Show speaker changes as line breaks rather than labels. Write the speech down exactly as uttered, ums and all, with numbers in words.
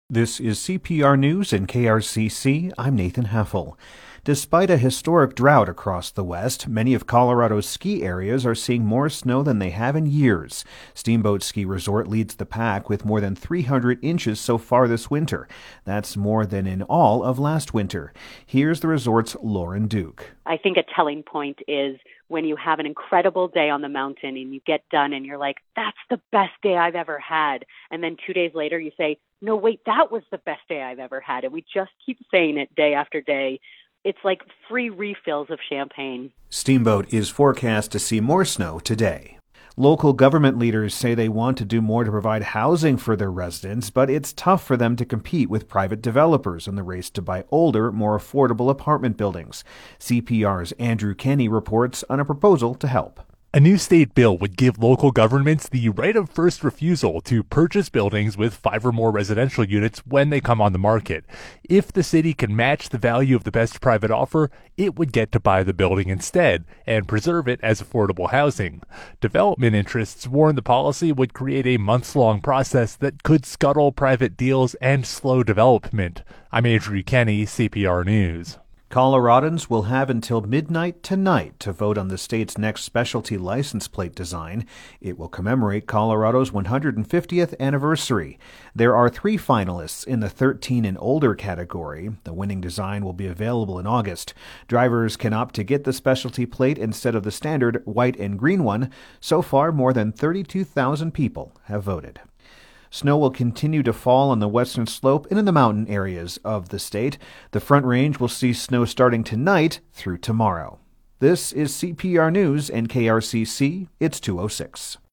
This is C P R News and K R C C. I'm Nathan Heffel. Despite a historic drought across the West, many of Colorado's ski areas are seeing more snow than they have in years. Steamboat Ski Resort leads the pack with more than three hundred inches so far this winter. That's more than in all of last winter. Here's the resort's Lauren Duke.
I think a telling point is when you have an incredible day on the mountain and you get done and you're like, that's the best day I've ever had. And then two days later you say, no, wait, that was the best day I've ever had. And we just keep saying it day after day. It's like free refills of champagne.
Steamboat is forecast to see more snow today. Local government leaders say they want to do more to provide housing for their residents, but it's tough for them to compete with private developers in the race to buy older, more affordable apartment buildings. C P R's Andrew Kenny reports on a proposal to help.
A new state bill would give local governments the right of first refusal to purchase buildings with five or more residential units when they come on the market. If the city can match the value of the best private offer, it would get to buy the building instead and preserve it as affordable housing. Development interests warn the policy would create a months-long process that could scuttle private deals and slow development. I'm Andrew Kenny, C P R News.
Coloradans will have until midnight tonight to vote on the state's next specialty license plate design. It will commemorate Colorado's one hundred fiftieth anniversary. There are three finalists in the thirteen and older category. The winning design will be available in August. Drivers can opt to get the specialty plate instead of the standard white and green one. So far, more than thirty-two thousand people have voted. Snow will continue to fall on the western slope and in the mountain areas of the state. The Front Range will see snow starting tonight through tomorrow. This is C P R News and K R C C. It's two oh six.